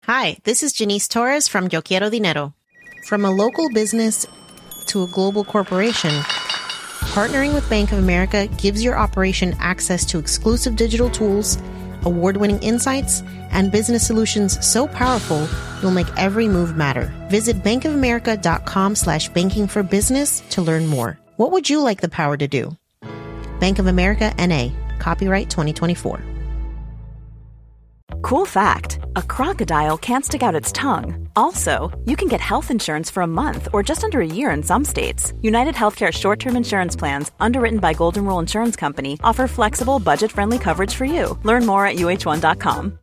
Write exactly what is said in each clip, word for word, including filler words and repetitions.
Hi, this is Janice Torres from Yo Quiero Dinero. From a local business to a global corporation, partnering with Bank of America gives your operation access to exclusive digital tools, award-winning insights, and business solutions so powerful you'll make every move matter. Visit bankofamerica.com slash banking for business to learn more. What would you like the power to do? Bank of America, N A. Copyright twenty twenty-four. Cool fact, a crocodile can't stick out its tongue. Also, you can get health insurance for a month or just under a year in some states. United Healthcare short-term insurance plans, underwritten by Golden Rule Insurance Company, offer flexible, budget-friendly coverage for you. Learn more at U H one dot com.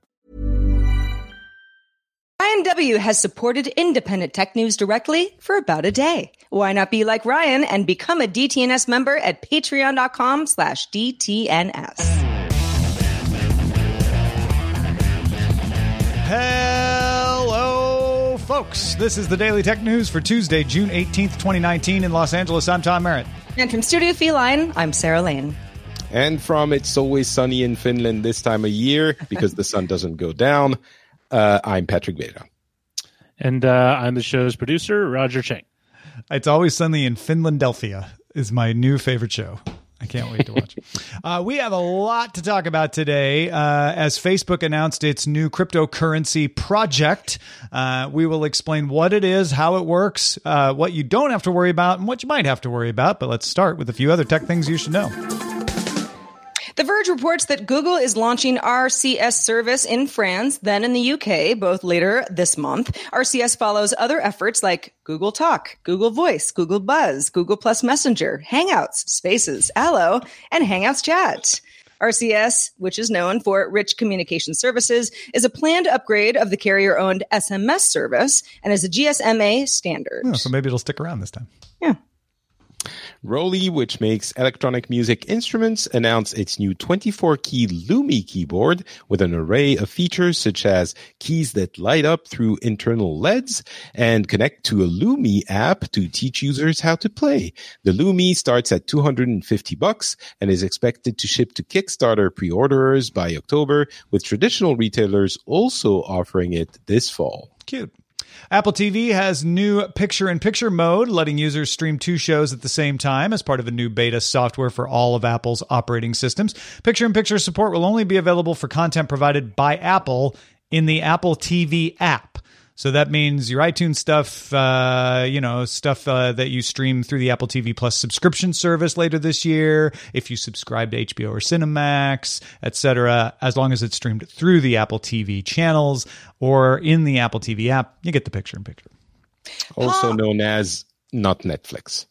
Ryan W. has supported independent tech news directly for about a day. Why not be like Ryan and become a D T N S member at patreon.com slash DTNS. Hello, folks. This is the Daily Tech News for Tuesday, June eighteenth, twenty nineteen in Los Angeles. I'm Tom Merritt. And from Studio Feline, I'm Sarah Lane. And from It's Always Sunny in Finland this time of year, because the sun doesn't go down, uh, I'm Patrick Veda. And uh, I'm the show's producer, Roger Chang. It's Always Sunny in Finlandelphia is my new favorite show. I can't wait to watch. uh, we have a lot to talk about today. Uh, as Facebook announced its new cryptocurrency project, uh, we will explain what it is, how it works, uh, what you don't have to worry about, and what you might have to worry about. But let's start with a few other tech things you should know. The Verge reports that Google is launching R C S service in France, then in the U K, both later this month. R C S follows other efforts like Google Talk, Google Voice, Google Buzz, Google Plus Messenger, Hangouts, Spaces, Allo, and Hangouts Chat. R C S, which is known for rich communication services, is a planned upgrade of the carrier-owned S M S service and is a G S M A standard. Oh, so maybe it'll stick around this time. Yeah. Roly, which makes electronic music instruments, announced its new twenty-four key Lumi keyboard with an array of features such as keys that light up through internal L E Ds and connect to a Lumi app to teach users how to play. The Lumi starts at two hundred fifty bucks and is expected to ship to Kickstarter pre-orderers by October, with traditional retailers also offering it this fall. Cute. Apple T V has new picture-in-picture mode, letting users stream two shows at the same time as part of a new beta software for all of Apple's operating systems. Picture-in-picture support will only be available for content provided by Apple in the Apple T V app. So that means your iTunes stuff, uh, you know, stuff uh, that you stream through the Apple T V Plus subscription service later this year, if you subscribe to H B O or Cinemax, et cetera, as long as it's streamed through the Apple T V channels or in the Apple T V app, you get the picture-in-picture. Also known as not Netflix.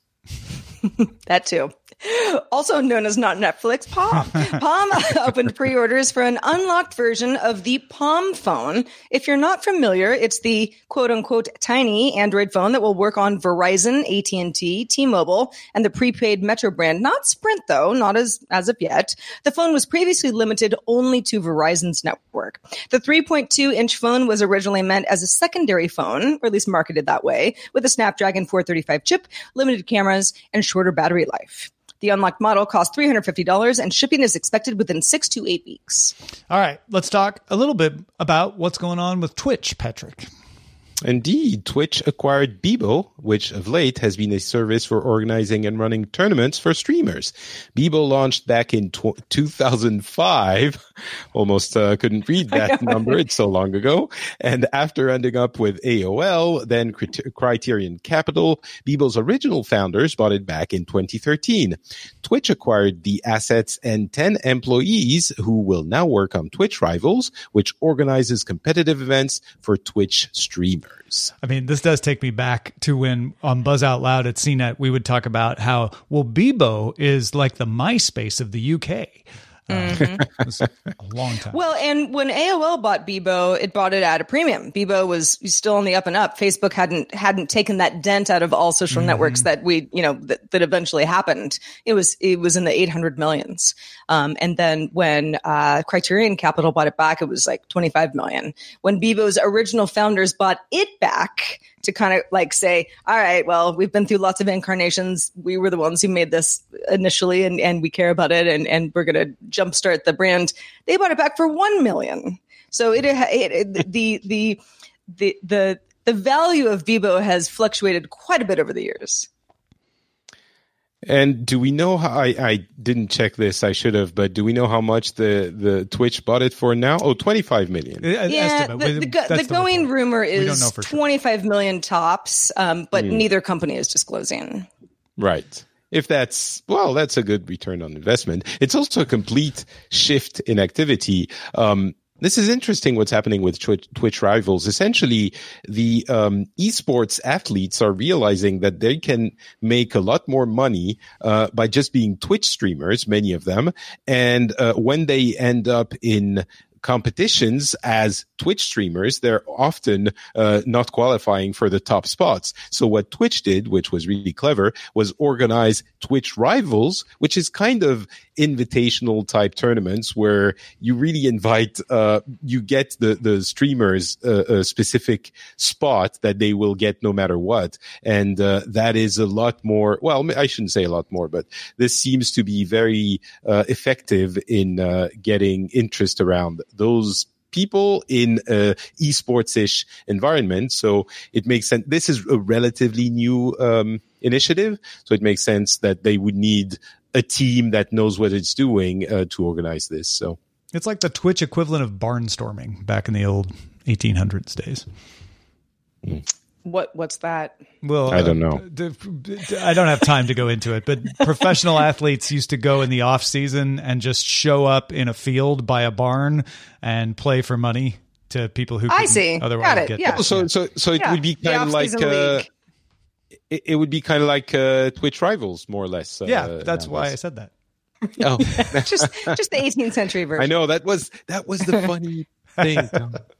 That too. Also known as not Netflix, Palm. Palm opened pre-orders for an unlocked version of the Palm phone. If you're not familiar, it's the quote-unquote tiny Android phone that will work on Verizon, A T and T, T-Mobile, and the prepaid Metro brand. Not Sprint, though, not as, as of yet. The phone was previously limited only to Verizon's network. The three point two inch phone was originally meant as a secondary phone, or at least marketed that way, with a Snapdragon four thirty-five chip, limited cameras, and shorter battery life. The unlocked model costs three hundred fifty dollars, and shipping is expected within six to eight weeks. All right, let's talk a little bit about what's going on with Twitch, Patrick. Indeed, Twitch acquired Bebo, which of late has been a service for organizing and running tournaments for streamers. Bebo launched back in tw- two thousand five. Almost uh, couldn't read that number. It's so long ago. And after ending up with A O L, then Criterion Capital, Bebo's original founders bought it back in twenty thirteen. Twitch acquired the assets and ten employees who will now work on Twitch Rivals, which organizes competitive events for Twitch streamers. I mean, this does take me back to when on Buzz Out Loud at C net, we would talk about how, well, Bebo is like the MySpace of the U K. Mm-hmm. Uh, it was a long time. Well, and when A O L bought Bebo, it bought it at a premium. Bebo was still on the up and up. Facebook hadn't hadn't taken that dent out of all social mm-hmm. networks that we, you know, that, that eventually happened. It was it was in the eight hundred millions. Um, and then when uh, Criterion Capital bought it back, it was like twenty-five million. When Bebo's original founders bought it back to kind of like say, all right, well, we've been through lots of incarnations. We were the ones who made this initially, and, and we care about it, and, and we're going to jumpstart the brand. They bought it back for one million. So it, it, it the the the the the value of Bebo has fluctuated quite a bit over the years. And do we know how, I, I didn't check this, I should have, but do we know how much the, the Twitch bought it for now? Oh, twenty-five million. Yeah, Estimate. the, the, go, the, the going report. rumor is twenty-five sure. million tops, um, but mm. neither company is disclosing. Right. If that's, well, that's a good return on investment. It's also a complete shift in activity. Um, This is interesting what's happening with Twitch, Twitch Rivals. Essentially, the um, esports athletes are realizing that they can make a lot more money uh, by just being Twitch streamers, many of them. And uh, when they end up in competitions as Twitch streamers, they're often uh, not qualifying for the top spots. So what Twitch did, which was really clever, was organize Twitch Rivals, which is kind of invitational type tournaments where you really invite, uh, you get the, the streamers uh, a specific spot that they will get no matter what. And uh, that is a lot more, well, I shouldn't say a lot more, but this seems to be very uh, effective in uh, getting interest around those people in a esports-ish environment. So it makes sense. This is a relatively new um, initiative. So it makes sense that they would need a team that knows what it's doing uh, to organize this. So it's like the Twitch equivalent of barnstorming back in the old eighteen hundreds days. Mm. What what's that? Well, I don't know. Uh, I don't have time to go into it, but professional athletes used to go in the off season and just show up in a field by a barn and play for money to people who I see. Otherwise Got it. get Yeah. that. So so so it yeah. would be kind of like uh, it, it would be kind of like uh, Twitch Rivals, more or less. Uh, yeah, that's nowadays. why I said that. Oh, just just the eighteenth century version. I know that was that was the funny thing.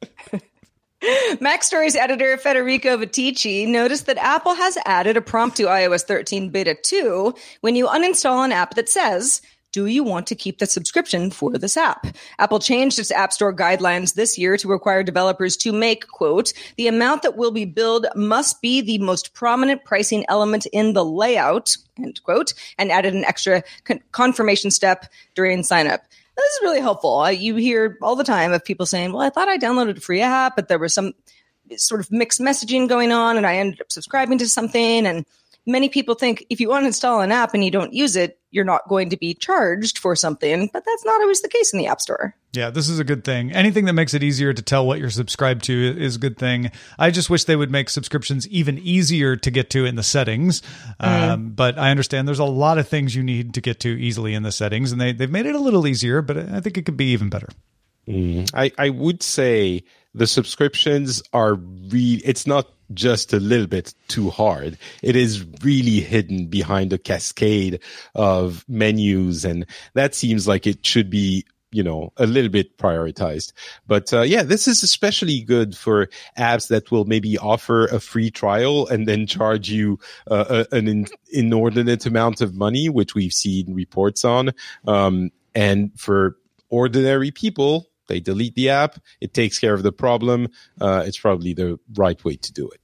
Mac Stories editor Federico Vitici noticed that Apple has added a prompt to i O S thirteen Beta two when you uninstall an app that says, do you want to keep the subscription for this app? Apple changed its App Store guidelines this year to require developers to make, quote, the amount that will be billed must be the most prominent pricing element in the layout, end quote, and added an extra con- confirmation step during sign-up. This is really helpful. Uh, you hear all the time of people saying, well, I thought I downloaded a free app, but there was some sort of mixed messaging going on and I ended up subscribing to something. And many people think if you uninstall an app and you don't use it, you're not going to be charged for something, but that's not always the case in the App Store. Yeah, this is a good thing. Anything that makes it easier to tell what you're subscribed to is a good thing. I just wish they would make subscriptions even easier to get to in the settings. Mm. Um, but I understand there's a lot of things you need to get to easily in the settings, and they, they've made it a little easier, but I think it could be even better. Mm. I, I would say the subscriptions are really, it's not just a little bit too hard. It is really hidden behind a cascade of menus, and that seems like it should be, you know, a little bit prioritized. But uh, yeah, this is especially good for apps that will maybe offer a free trial and then charge you uh, a, an in, inordinate amount of money, which we've seen reports on. Um, and for ordinary people, they delete the app. It takes care of the problem. Uh, it's probably the right way to do it.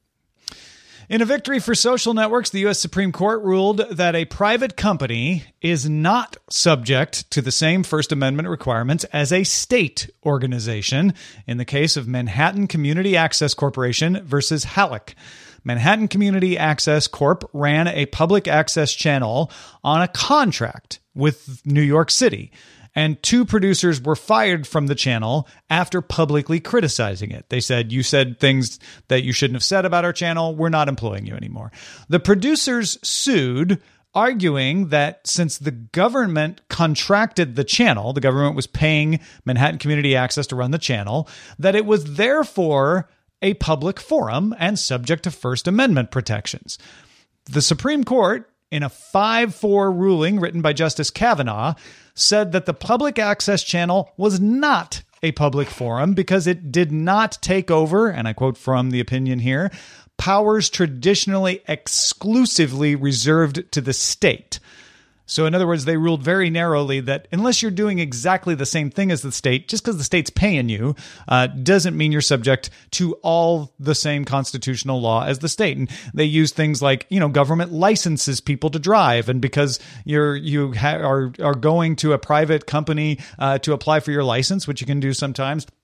In a victory for social networks, the U S Supreme Court ruled that a private company is not subject to the same First Amendment requirements as a state organization in the case of Manhattan Community Access Corporation versus Halleck. Manhattan Community Access Corp ran a public access channel on a contract with New York City, and two producers were fired from the channel after publicly criticizing it. They said, you said things that you shouldn't have said about our channel. We're not employing you anymore. The producers sued, arguing that since the government contracted the channel, the government was paying Manhattan Community Access to run the channel, that it was therefore a public forum and subject to First Amendment protections. The Supreme Court, in a five four ruling written by Justice Kavanaugh, said that the public access channel was not a public forum because it did not take over, and I quote from the opinion here, powers traditionally exclusively reserved to the state. So in other words, they ruled very narrowly that unless you're doing exactly the same thing as the state, just because the state's paying you, uh, doesn't mean you're subject to all the same constitutional law as the state. And they use things like, you know, government licenses people to drive. And because you're, you ha- are, are going to a private company uh, to apply for your license, which you can do sometimes,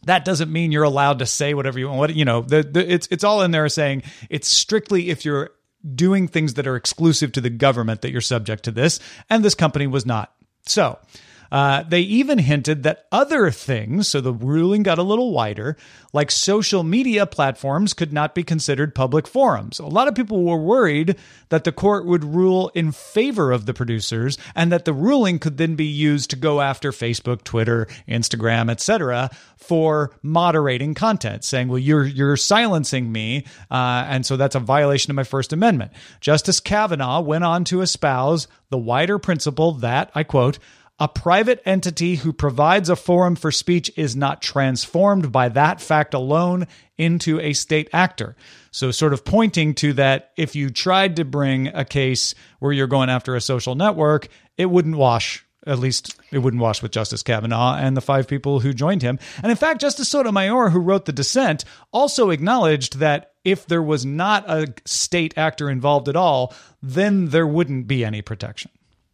that doesn't mean you're allowed to say whatever you want. What, you know, the, the, it's it's all in there saying it's strictly if you're doing things that are exclusive to the government that you're subject to this, and this company was not. So uh, they even hinted that other things, so the ruling got a little wider, like social media platforms could not be considered public forums. A lot of people were worried that the court would rule in favor of the producers and that the ruling could then be used to go after Facebook, Twitter, Instagram, et cetera for moderating content, saying, well, you're you're silencing me, uh, and so that's a violation of my First Amendment. Justice Kavanaugh went on to espouse the wider principle that, I quote, a private entity who provides a forum for speech is not transformed by that fact alone into a state actor. So sort of pointing to that if you tried to bring a case where you're going after a social network, it wouldn't wash. At least it wouldn't wash with Justice Kavanaugh and the five people who joined him. And in fact, Justice Sotomayor, who wrote the dissent, also acknowledged that if there was not a state actor involved at all, then there wouldn't be any protection.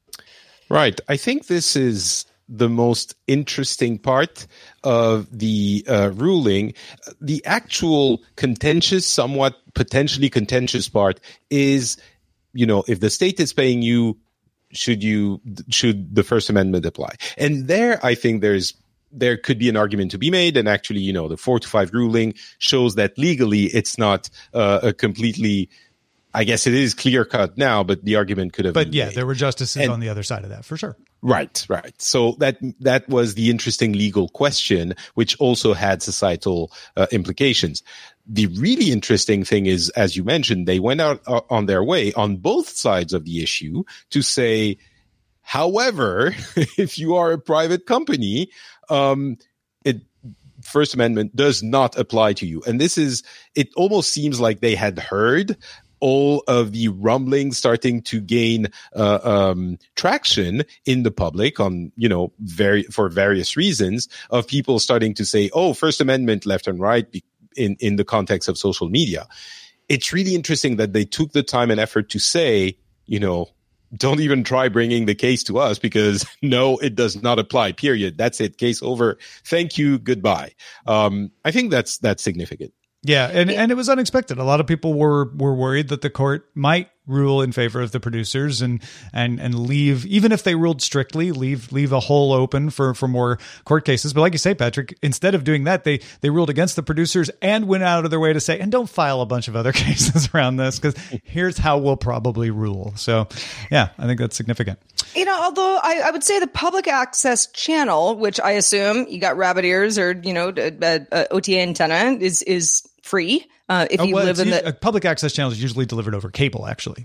Right. I think this is the most interesting part of the uh, ruling. The actual contentious, somewhat potentially contentious part is, you know, if the state is paying you, should you, should the First Amendment apply? And there, I think there's, there could be an argument to be made. And actually, you know, the four to five ruling shows that legally it's not uh, a completely, I guess it is clear cut now, but the argument could have but been yeah, made. There were justices and, on the other side of that for sure. Right, right. So that that was the interesting legal question, which also had societal uh, implications. The really interesting thing is, as you mentioned, they went out uh, on their way on both sides of the issue to say, however, if you are a private company, um, it First Amendment does not apply to you. And this is, it almost seems like they had heard all of the rumblings starting to gain uh, um, traction in the public on, you know, very for various reasons of people starting to say, oh, First Amendment left and right be- in, in the context of social media. It's really interesting that they took the time and effort to say, you know, don't even try bringing the case to us because no, it does not apply, period. That's it. Case over. Thank you. Goodbye. Um, I think that's, that's significant. Yeah, and, and it was unexpected. A lot of people were were worried that the court might rule in favor of the producers and and and leave, even if they ruled strictly, leave leave a hole open for, for more court cases. But like you say, Patrick, instead of doing that, they they ruled against the producers and went out of their way to say, and don't file a bunch of other cases around this because here's how we'll probably rule. So, yeah, I think that's significant. You know, although I, I would say the public access channel, which I assume you got rabbit ears or, you know, a, a O T A antenna is is free. Uh, if oh, you well, live in the a public access channel is usually delivered over cable, actually.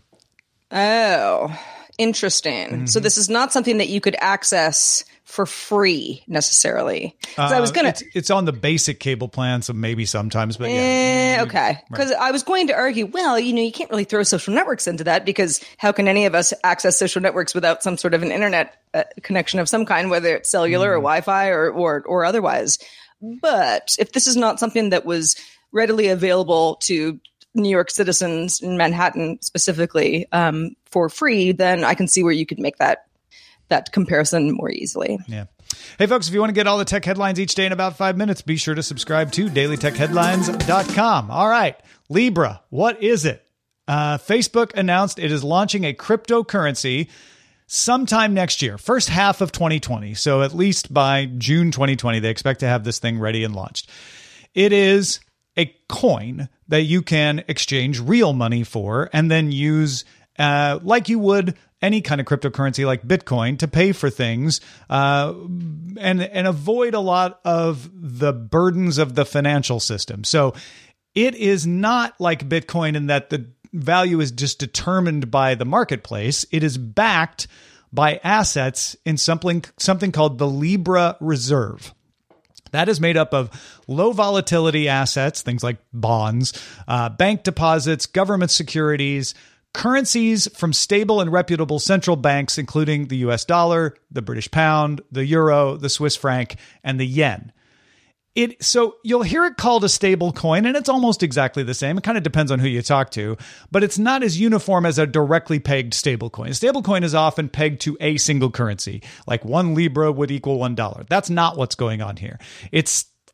Oh, interesting. Mm-hmm. So this is not something that you could access for free necessarily. Uh, I was gonna. It's, it's on the basic cable plan, so maybe sometimes, but yeah. Eh, okay, because right. I was going to argue, well, you know, you can't really throw social networks into that because how can any of us access social networks without some sort of an internet uh, connection of some kind, whether it's cellular mm. or Wi-Fi or, or or otherwise? But if this is not something that was readily available to New York citizens in Manhattan specifically um, for free, then I can see where you could make that that comparison more easily. Yeah. Hey, folks, if you want to get all the tech headlines each day in about five minutes, be sure to subscribe to daily tech headlines dot com. All right. Libra, what is it? Uh, Facebook announced it is launching a cryptocurrency sometime next year, first half of twenty twenty. So at least by June twenty twenty, they expect to have this thing ready and launched. It is a coin that you can exchange real money for and then use uh, like you would any kind of cryptocurrency like Bitcoin to pay for things uh, and, and avoid a lot of the burdens of the financial system. So it is not like Bitcoin in that the value is just determined by the marketplace. It is backed by assets in something, something called the Libra Reserve. That is made up of low volatility assets, things like bonds, uh, bank deposits, government securities, currencies from stable and reputable central banks, including the U S dollar, the British pound, the euro, the Swiss franc, and the yen. It so you'll hear it called a stable coin, and it's almost exactly the same. It kind of depends on who you talk to, but it's not as uniform as a directly pegged stable coin. A stable coin is often pegged to a single currency, like one Libra would equal one dollar. That's not what's going on here. It's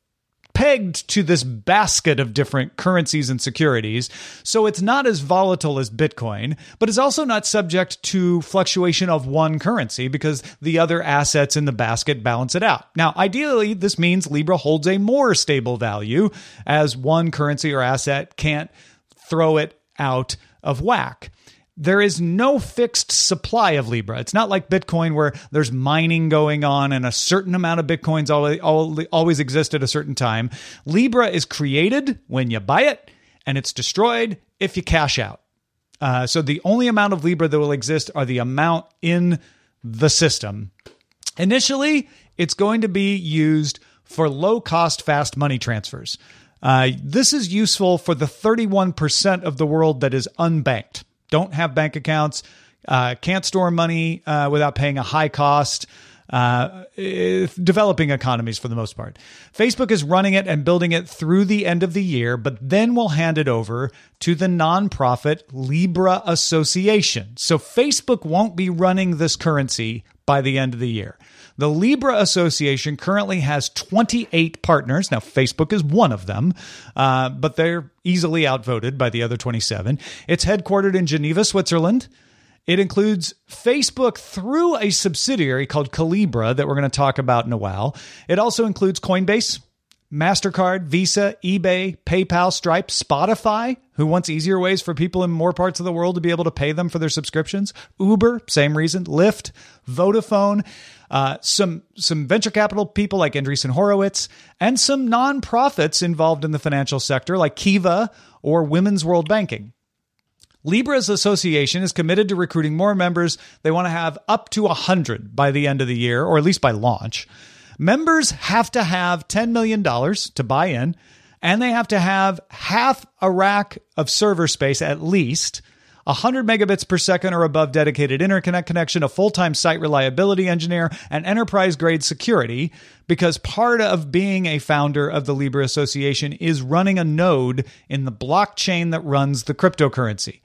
pegged to this basket of different currencies and securities. So it's not as volatile as Bitcoin, but it's also not subject to fluctuation of one currency because the other assets in the basket balance it out. Now, ideally, this means Libra holds a more stable value as one currency or asset can't throw it out of whack. There is no fixed supply of Libra. It's not like Bitcoin where there's mining going on and a certain amount of Bitcoins always, always exist at a certain time. Libra is created when you buy it, and it's destroyed if you cash out. Uh, so the only amount of Libra that will exist are the amount in the system. Initially, it's going to be used for low-cost, fast money transfers. Uh, this is useful for the thirty-one percent of the world that is unbanked. Don't have bank accounts, uh, can't store money uh, without paying a high cost, uh, developing economies for the most part. Facebook is running it and building it through the end of the year, but then we'll hand it over to the nonprofit Libra Association. So Facebook won't be running this currency by the end of the year. The Libra Association currently has twenty-eight partners. Now, Facebook is one of them, uh, but they're easily outvoted by the other twenty-seven. It's headquartered in Geneva, Switzerland. It includes Facebook through a subsidiary called Calibra that we're going to talk about in a while. It also includes Coinbase, MasterCard, Visa, eBay, PayPal, Stripe, Spotify, who wants easier ways for people in more parts of the world to be able to pay them for their subscriptions, Uber, same reason, Lyft, Vodafone, uh, some some venture capital people like Andreessen Horowitz, and some nonprofits involved in the financial sector like Kiva or Women's World Banking. Libra's association is committed to recruiting more members. They want to have up to one hundred by the end of the year, or at least by launch. Members have to have ten million dollars to buy in, and they have to have half a rack of server space at least, one hundred megabits per second or above dedicated interconnect connection, a full-time site reliability engineer, and enterprise-grade security, because part of being a founder of the Libra Association is running a node in the blockchain that runs the cryptocurrency.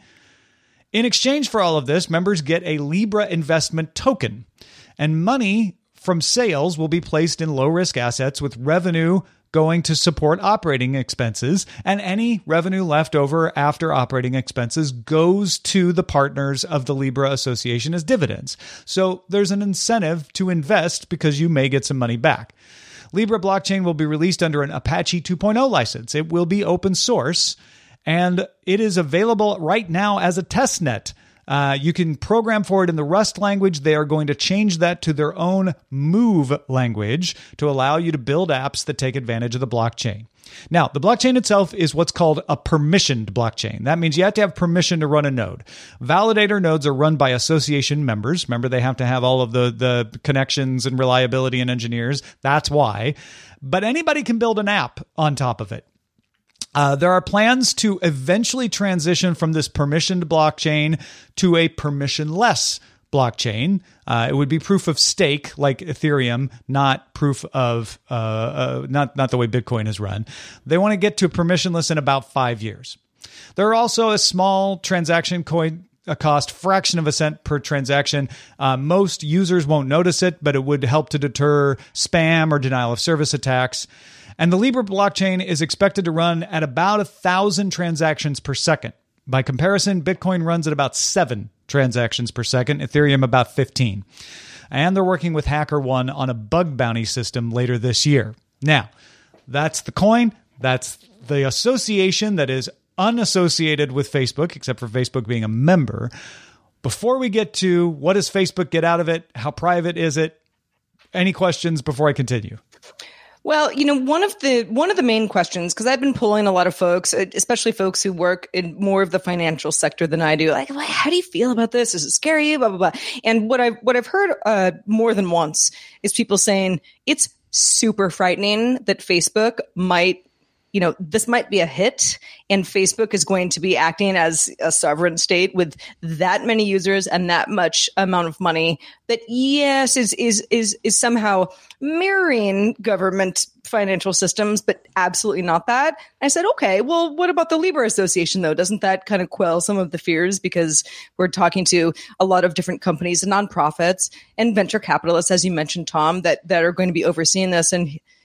In exchange for all of this, members get a Libra investment token, and money from sales will be placed in low-risk assets with revenue going to support operating expenses, and any revenue left over after operating expenses goes to the partners of the Libra Association as dividends. So there's an incentive to invest because you may get some money back. Libra blockchain will be released under an Apache two point oh license. It will be open source, and it is available right now as a testnet. Uh, you can program for it in the Rust language. They are going to change that to their own Move language to allow you to build apps that take advantage of the blockchain. Now, the blockchain itself is what's called a permissioned blockchain. That means you have to have permission to run a node. Validator nodes are run by association members. Remember, they have to have all of the, the connections and reliability and engineers. That's why. But anybody can build an app on top of it. Uh, there are plans to eventually transition from this permissioned blockchain to a permissionless blockchain. Uh, it would be proof of stake like Ethereum, not proof of, uh, uh, not, not the way Bitcoin is run. They want to get to permissionless in about five years. There are also a small transaction coin a cost fraction of a cent per transaction. Uh, most users won't notice it, but it would help to deter spam or denial of service attacks. And the Libra blockchain is expected to run at about one thousand transactions per second. By comparison, Bitcoin runs at about seven transactions per second, Ethereum about fifteen. And they're working with HackerOne on a bug bounty system later this year. Now, that's the coin. That's the association that is unassociated with Facebook, except for Facebook being a member. Before we get to what does Facebook get out of it, how private is it, any questions before I continue? Well, you know, one of the one of the main questions, because I've been polling a lot of folks, especially folks who work in more of the financial sector than I do, like, how do you feel about this? Is it scary? Blah, blah, blah. And what I've, what I've heard uh, more than once is people saying it's super frightening that Facebook might, you know, this might be a hit and Facebook is going to be acting as a sovereign state with that many users and that much amount of money that, yes, is is is is somehow mirroring government financial systems, but absolutely not that. I said, okay, well, what about the Libra Association, though? Doesn't that kind of quell some of the fears? Because we're talking to a lot of different companies and nonprofits and venture capitalists, as you mentioned, Tom, that, that are going to be overseeing this. And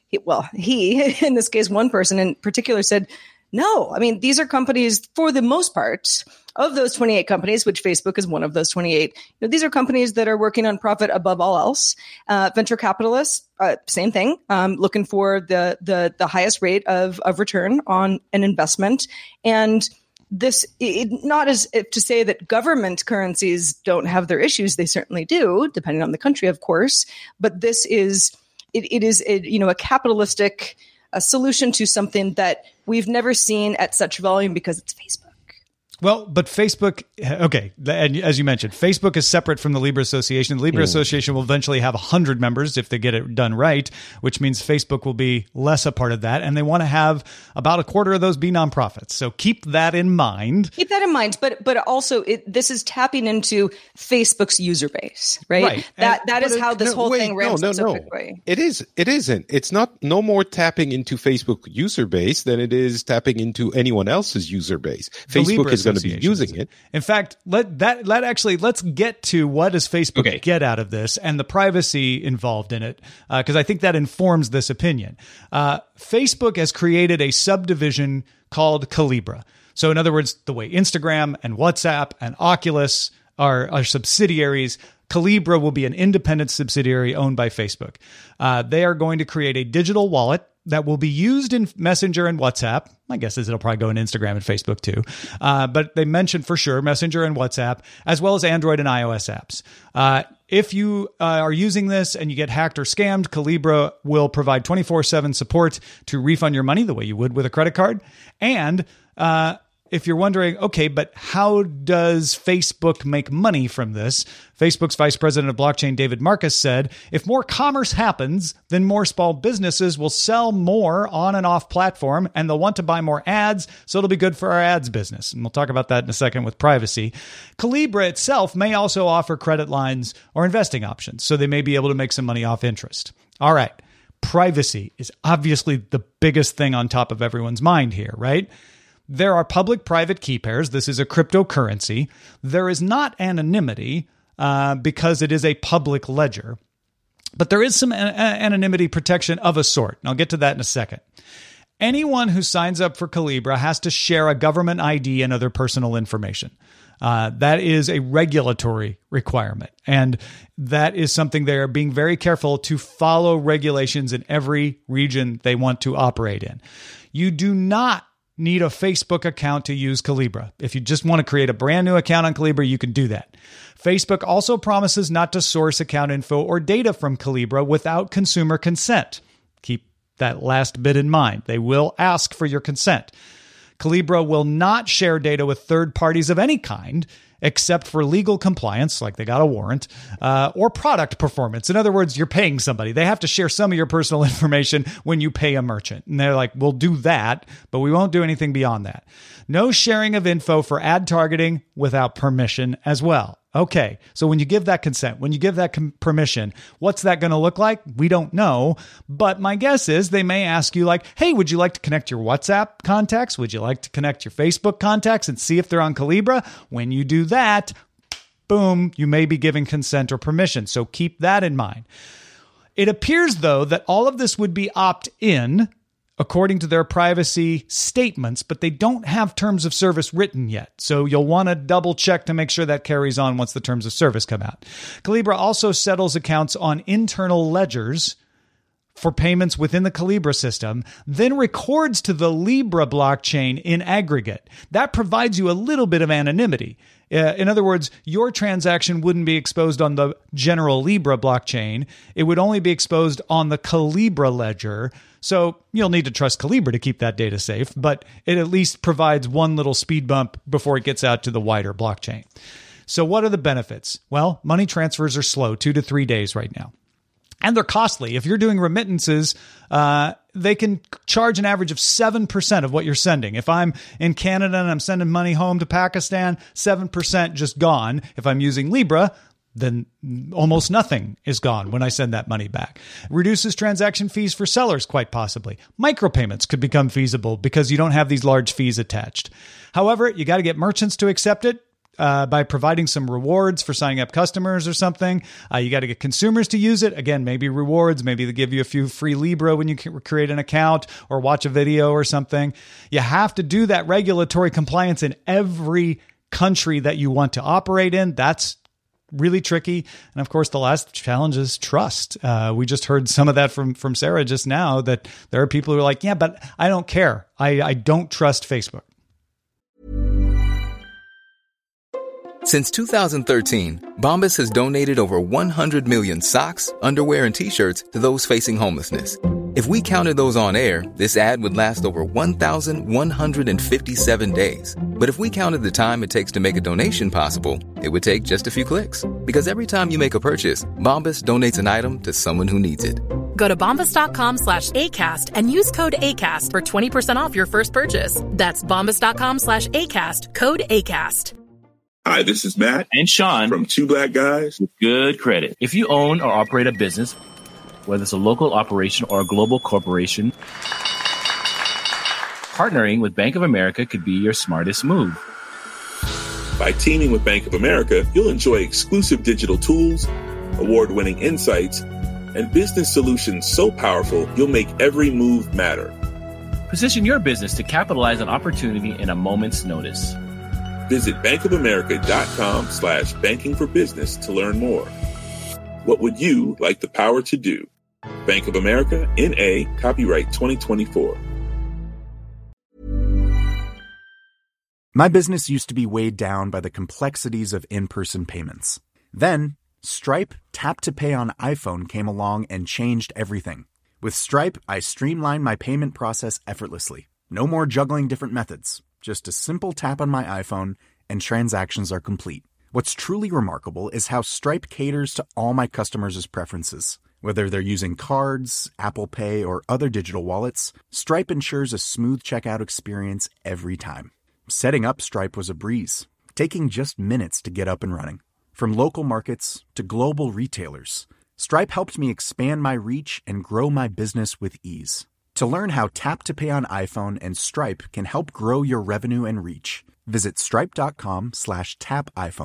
he, well, he, in this case, one person in particular said, no, I mean, these are companies, for the most part, of those twenty-eight companies, which Facebook is one of those twenty-eight, you know, these are companies that are working on profit above all else. Uh, venture capitalists, uh, same thing, um, looking for the the the highest rate of of return on an investment. And this, it, not as if to say that government currencies don't have their issues, they certainly do, depending on the country, of course. But this is, it, it is, a, you know, a capitalistic a solution to something that we've never seen at such volume because it's Facebook. Well, but Facebook, okay, and as you mentioned, Facebook is separate from the Libra Association. The Libra mm. Association will eventually have one hundred members if they get it done right, which means Facebook will be less a part of that. And they want to have about a quarter of those be nonprofits. So keep that in mind. Keep that in mind. But but also, it, this is tapping into Facebook's user base, right? right. That, and, that is how this no, whole wait, thing ramps no, no, up so no. quickly. It is. It isn't. It's not no more tapping into Facebook user base than it is tapping into anyone else's user base. The Facebook Libra is going to be using it. In fact, let that let actually let's get to what does Facebook okay. get out of this and the privacy involved in it, because uh, I think that informs this opinion. Uh, Facebook has created a subdivision called Calibra. So, in other words, the way Instagram and WhatsApp and Oculus are, are subsidiaries, Calibra will be an independent subsidiary owned by Facebook. Uh, they are going to create a digital wallet that will be used in Messenger and WhatsApp. My guess is it'll probably go in Instagram and Facebook too. Uh, but they mentioned for sure Messenger and WhatsApp, as well as Android and iOS apps. Uh, if you uh, are using this and you get hacked or scammed, Calibra will provide twenty-four seven support to refund your money the way you would with a credit card. And uh, if you're wondering, okay, but how does Facebook make money from this? Facebook's vice president of blockchain, David Marcus, said, if more commerce happens, then more small businesses will sell more on and off platform, and they'll want to buy more ads, so it'll be good for our ads business. And we'll talk about that in a second with privacy. Calibra itself may also offer credit lines or investing options, so they may be able to make some money off interest. All right. Privacy is obviously the biggest thing on top of everyone's mind here, right? There are public-private key pairs. This is a cryptocurrency. There is not anonymity uh, because it is a public ledger. But there is some an- anonymity protection of a sort. And I'll get to that in a second. Anyone who signs up for Calibra has to share a government I D and other personal information. Uh, that is a regulatory requirement. And that is something they're being very careful to follow regulations in every region they want to operate in. You do not need a Facebook account to use Calibra. If you just want to create a brand new account on Calibra, you can do that. Facebook also promises not to source account info or data from Calibra without consumer consent. Keep that last bit in mind. They will ask for your consent. Calibra will not share data with third parties of any kind, except for legal compliance, like they got a warrant, uh, or product performance. In other words, you're paying somebody. They have to share some of your personal information when you pay a merchant. And they're like, we'll do that, but we won't do anything beyond that. No sharing of info for ad targeting without permission as well. Okay, so when you give that consent, when you give that com- permission, what's that going to look like? We don't know, but my guess is they may ask you like, hey, would you like to connect your WhatsApp contacts? Would you like to connect your Facebook contacts and see if they're on Calibra? When you do that, boom, you may be giving consent or permission, so keep that in mind. It appears, though, that all of this would be opt-in, according to their privacy statements, but they don't have terms of service written yet. So you'll want to double check to make sure that carries on once the terms of service come out. Calibra also settles accounts on internal ledgers for payments within the Calibra system, then records to the Libra blockchain in aggregate. That provides you a little bit of anonymity. Uh, in other words, your transaction wouldn't be exposed on the general Libra blockchain. It would only be exposed on the Calibra ledger. So you'll need to trust Calibra to keep that data safe, but it at least provides one little speed bump before it gets out to the wider blockchain. So what are the benefits? Well, money transfers are slow, two to three days right now. And they're costly. If you're doing remittances, uh, they can charge an average of seven percent of what you're sending. If I'm in Canada and I'm sending money home to Pakistan, seven percent just gone. If I'm using Libra, then almost nothing is gone when I send that money back. Reduces transaction fees for sellers, quite possibly. Micropayments could become feasible because you don't have these large fees attached. However, you got to get merchants to accept it. uh, by providing some rewards for signing up customers or something. Uh, you got to get consumers to use it. Again, maybe rewards. Maybe they give you a few free Libra when you create an account or watch a video or something. You have to do that regulatory compliance in every country that you want to operate in. That's really tricky. And of course, the last challenge is trust. Uh, we just heard some of that from, from Sarah just now, that there are people who are like, yeah, but I don't care. I, I don't trust Facebook. Since two thousand thirteen, Bombas has donated over one hundred million socks, underwear, and T-shirts to those facing homelessness. If we counted those on air, this ad would last over one thousand one hundred fifty-seven days. But if we counted the time it takes to make a donation possible, it would take just a few clicks. Because every time you make a purchase, Bombas donates an item to someone who needs it. Go to bombas.com slash ACAST and use code ACAST for twenty percent off your first purchase. That's bombas.com slash ACAST, code ACAST. Hi, this is Matt and Sean from Two Black Guys with Good Credit. If you own or operate a business, whether it's a local operation or a global corporation, partnering with Bank of America could be your smartest move. By teaming with Bank of America, you'll enjoy exclusive digital tools, award-winning insights, and business solutions so powerful you'll make every move matter. Position your business to capitalize on opportunity in a moment's notice. Visit bankofamerica.com slash banking for business to learn more. What would you like the power to do? Bank of America, N A, copyright twenty twenty-four. My business used to be weighed down by the complexities of in-person payments. Then, Stripe Tap to Pay on iPhone came along and changed everything. With Stripe, I streamlined my payment process effortlessly. No more juggling different methods. Just a simple tap on my iPhone and transactions are complete. What's truly remarkable is how Stripe caters to all my customers' preferences. Whether they're using cards, Apple Pay, or other digital wallets, Stripe ensures a smooth checkout experience every time. Setting up Stripe was a breeze, taking just minutes to get up and running. From local markets to global retailers, Stripe helped me expand my reach and grow my business with ease. To learn how Tap to Pay on iPhone and Stripe can help grow your revenue and reach, visit stripe.com slash tap iPhone.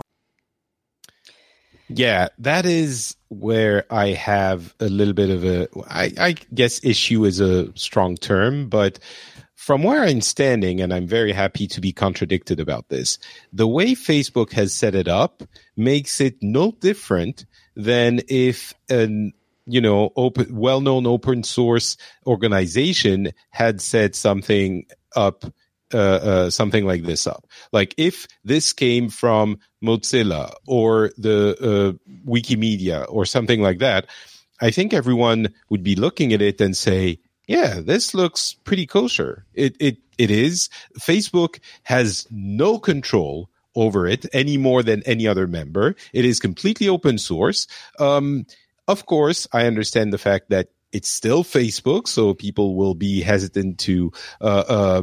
Yeah, that is where I have a little bit of a, I, I guess issue is a strong term, but from where I'm standing, and I'm very happy to be contradicted about this, the way Facebook has set it up makes it no different than if an you know, open, well-known open source organization had set something up, uh, uh, something like this up. Like if this came from Mozilla or the uh, Wikimedia or something like that, I think everyone would be looking at it and say, yeah, this looks pretty kosher. It, it, it is. Facebook has no control over it any more than any other member. It is completely open source. Um, Of course, I understand the fact that it's still Facebook, so people will be hesitant to uh, uh,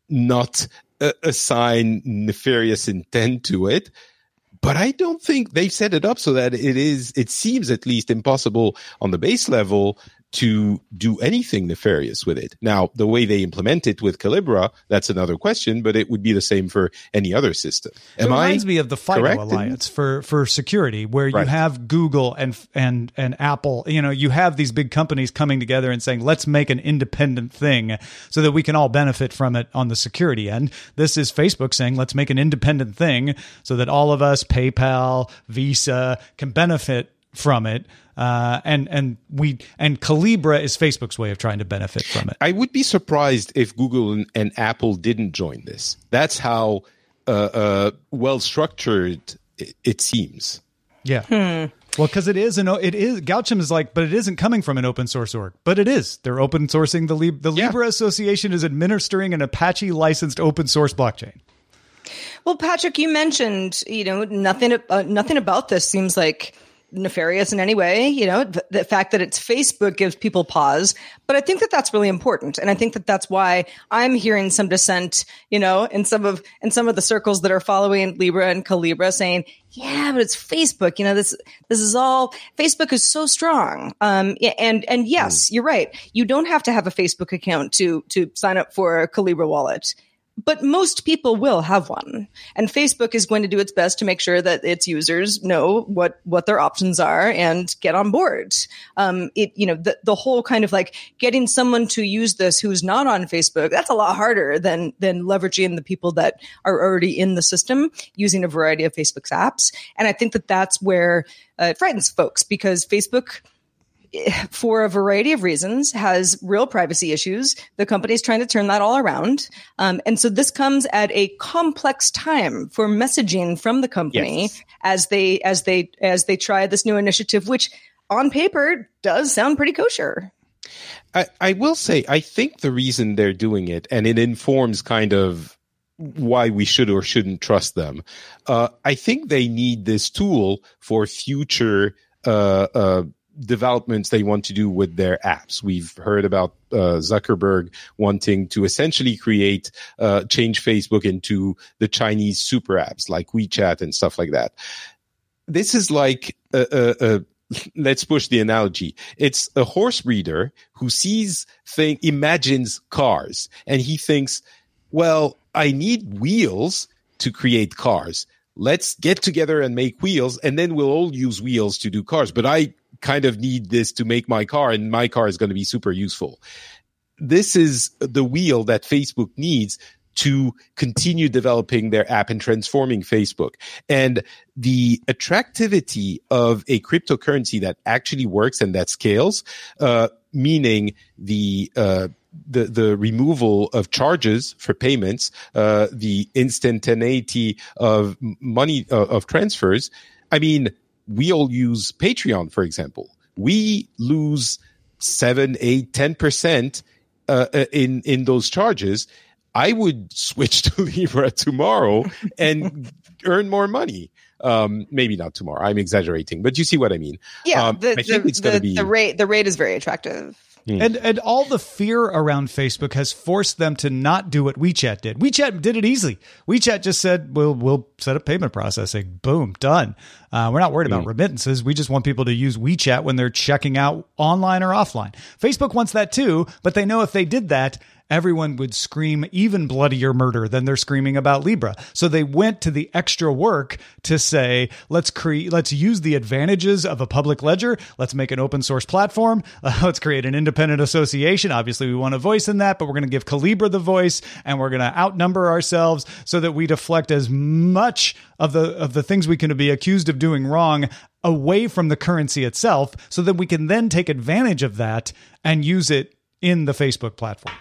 not uh, assign nefarious intent to it. But I don't think they've set it up so that it is, it seems at least impossible on the base level to do anything nefarious with it. Now, the way they implement it with Calibra, that's another question, but it would be the same for any other system. Am it reminds I me of the FIDO correct? Alliance for, for security, where you Right. have Google and and and Apple. You know, you have these big companies coming together and saying, let's make an independent thing so that we can all benefit from it on the security end. This is Facebook saying, let's make an independent thing so that all of us, PayPal, Visa, can benefit from it. Uh, and, and we, and Calibra is Facebook's way of trying to benefit from it. I would be surprised if Google and, and Apple didn't join this. That's how uh, uh, well structured it, it seems. Yeah. Hmm. Well, because it is an it is Gaucham is like, but it isn't coming from an open source org. But it is. They're open sourcing the Lib- the Yeah. Libra Association is administering an Apache licensed open source blockchain. Well, Patrick, you mentioned, you know, nothing, uh, nothing about this seems like nefarious in any way. You know, the, the fact that it's Facebook gives people pause, but I think that that's really important. And I think that that's why I'm hearing some dissent, you know, in some of, in some of the circles that are following Libra and Calibra saying, yeah, but it's Facebook. You know, this, this is all, Facebook is so strong. Um, and, and yes, you're right. You don't have to have a Facebook account to, to sign up for a Calibra wallet. but most people will have one. And Facebook is going to do its best to make sure that its users know what, what their options are and get on board. Um, it, you know, the, the whole kind of like getting someone to use this who's not on Facebook, that's a lot harder than, than leveraging the people that are already in the system using a variety of Facebook's apps. And I think that that's where uh, it frightens folks, because Facebook, for a variety of reasons, has real privacy issues. The company is trying to turn that all around. Um, and so this comes at a complex time for messaging from the company yes. as they as they as they try this new initiative, which on paper does sound pretty kosher. I, I will say, I think the reason they're doing it, and it informs kind of why we should or shouldn't trust them. Uh, I think they need this tool for future uh, uh developments they want to do with their apps. We've heard about uh, Zuckerberg wanting to essentially create, uh, change Facebook into the Chinese super apps like WeChat and stuff like that. This is like, a, a, a, let's push the analogy. It's a horse breeder who sees, thing, imagines cars, and he thinks, well, I need wheels to create cars. Let's get together and make wheels, and then we'll all use wheels to do cars. But I kind of need this to make my car, and my car is going to be super useful. This is the wheel that Facebook needs to continue developing their app and transforming Facebook. And the attractivity of a cryptocurrency that actually works and that scales, uh, meaning the, uh, the, the removal of charges for payments, uh, the instantaneity of money, uh, of transfers. I mean, we all use Patreon, for example. We lose seven, eight, ten percent uh, in in those charges. I would switch to Libra tomorrow and earn more money. Um, maybe not tomorrow. I'm exaggerating, but you see what I mean. Yeah, um, the, I think the, it's going to be the rate. The rate is very attractive. Mm. And and all the fear around Facebook has forced them to not do what WeChat did. WeChat did it easily. WeChat just said, we'll, we'll set up payment processing. Boom, done. Uh, we're not worried mm. about remittances. We just want people to use WeChat when they're checking out online or offline. Facebook wants that too, but they know if they did that, everyone would scream even bloodier murder than they're screaming about Libra. So they went to the extra work to say, let's create, let's use the advantages of a public ledger. Let's make an open source platform. Uh, let's create an independent association. Obviously, we want a voice in that, but we're going to give Calibra the voice, and we're going to outnumber ourselves so that we deflect as much of the of the things we can be accused of doing wrong away from the currency itself, so that we can then take advantage of that and use it in the Facebook platform.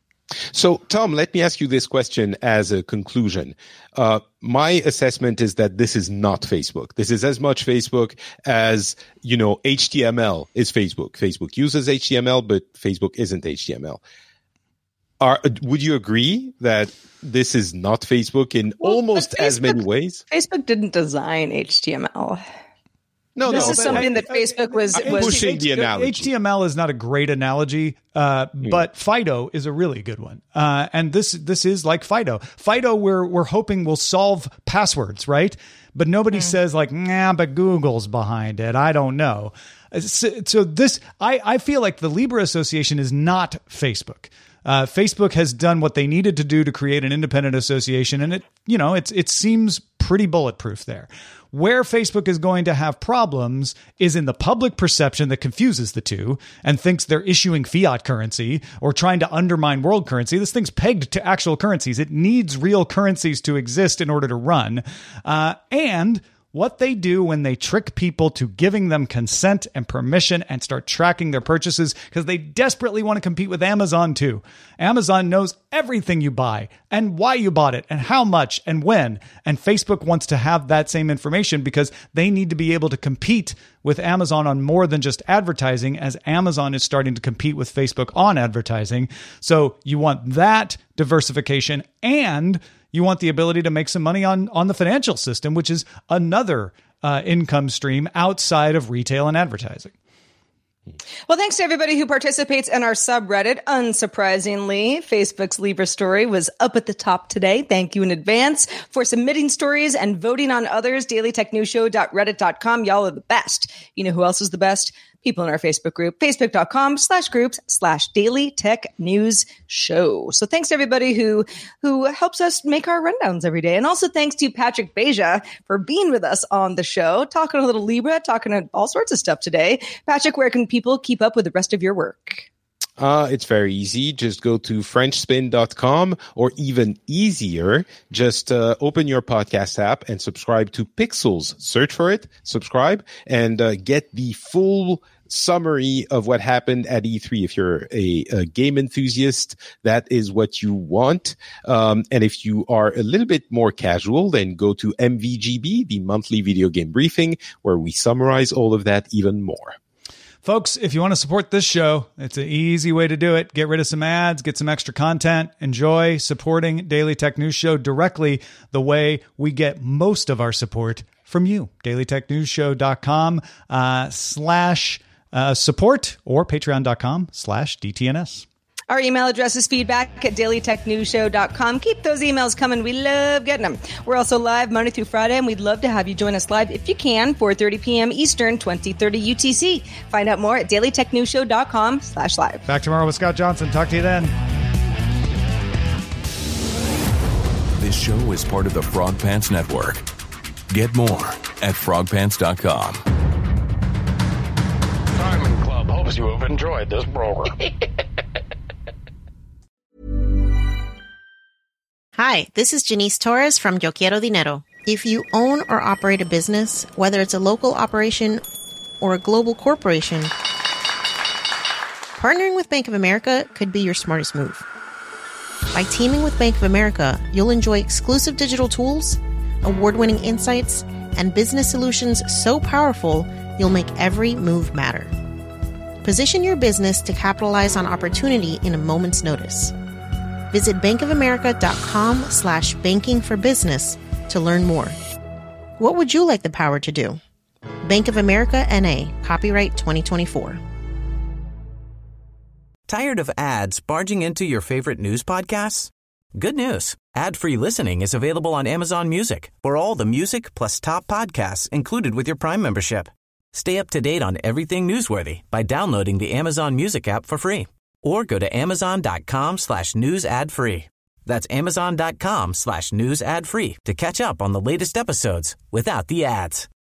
So, Tom, let me ask you this question as a conclusion. Uh, my assessment is that this is not Facebook. This is as much Facebook as, you know, H T M L is Facebook. Facebook uses H T M L, but Facebook isn't H T M L. Are, would you agree that this is not Facebook in well, almost Facebook, as many ways? Facebook didn't design H T M L. No, this no, is something that Facebook was, was pushing the analogy. H T M L is not a great analogy, uh, mm. but Fido is a really good one. Uh, and this this is like Fido. Fido, we're we're hoping will solve passwords, right? But nobody mm. says like, nah, but Google's behind it. I don't know. So, so this, I I feel like the Libra Association is not Facebook. Uh, Facebook has done what they needed to do to create an independent association, and it, you know, it's it seems pretty bulletproof there. Where Facebook is going to have problems is in the public perception that confuses the two and thinks they're issuing fiat currency or trying to undermine world currency. This thing's pegged to actual currencies. It needs real currencies to exist in order to run. Uh, and what they do when they trick people to giving them consent and permission and start tracking their purchases, because they desperately want to compete with Amazon too. Amazon knows everything you buy and why you bought it and how much and when. And Facebook wants to have that same information because they need to be able to compete with Amazon on more than just advertising, as Amazon is starting to compete with Facebook on advertising. So you want that diversification, and you want the ability to make some money on, on the financial system, which is another uh, income stream outside of retail and advertising. Well, thanks to everybody who participates in our subreddit. Unsurprisingly, Facebook's Libra story was up at the top today. Thank you in advance for submitting stories and voting on others. daily tech news show dot reddit dot com. Y'all are the best. You know who else is the best? people in our Facebook group, facebook.com slash groups slash daily tech news show. So thanks to everybody who, who helps us make our rundowns every day. And also thanks to Patrick Beja for being with us on the show, talking a little Libra, talking all sorts of stuff today. Patrick, where can people keep up with the rest of your work? Uh, it's very easy. Just go to french spin dot com, or even easier, just uh, open your podcast app and subscribe to Pixels. Search for it, subscribe, and uh, get the full summary of what happened at E three. If you're a, a game enthusiast, that is what you want. Um, and if you are a little bit more casual, then go to M V G B, the monthly video game briefing, where we summarize all of that even more. Folks, if you want to support this show, it's an easy way to do it. Get rid of some ads, get some extra content, enjoy supporting Daily Tech News Show directly the way we get most of our support from you. dailytechnewsshow.com uh, slash uh, support or patreon.com slash DTNS. Our email address is feedback at dailytechnewsshow dot com. Keep those emails coming. We love getting them. We're also live Monday through Friday, and we'd love to have you join us live if you can, four thirty p.m. Eastern, twenty thirty U T C. Find out more at dailytechnewsshow.com slash live. Back tomorrow with Scott Johnson. Talk to you then. This show is part of the Frog Pants Network. Get more at frog pants dot com. Diamond Club hopes you have enjoyed this program. Hi, this is Janice Torres from Yo Quiero Dinero. If you own or operate a business, whether it's a local operation or a global corporation, partnering with Bank of America could be your smartest move. By teaming with Bank of America, you'll enjoy exclusive digital tools, award-winning insights, and business solutions so powerful, you'll make every move matter. Position your business to capitalize on opportunity in a moment's notice. Visit bankofamerica.com slash banking for business to learn more. What would you like the power to do? Bank of America N A, copyright twenty twenty-four. Tired of ads barging into your favorite news podcasts? Good news. Ad-free listening is available on Amazon Music for all the music plus top podcasts included with your Prime membership. Stay up to date on everything newsworthy by downloading the Amazon Music app for free. Or go to amazon.com slash news ad free. That's amazon.com slash news ad free to catch up on the latest episodes without the ads.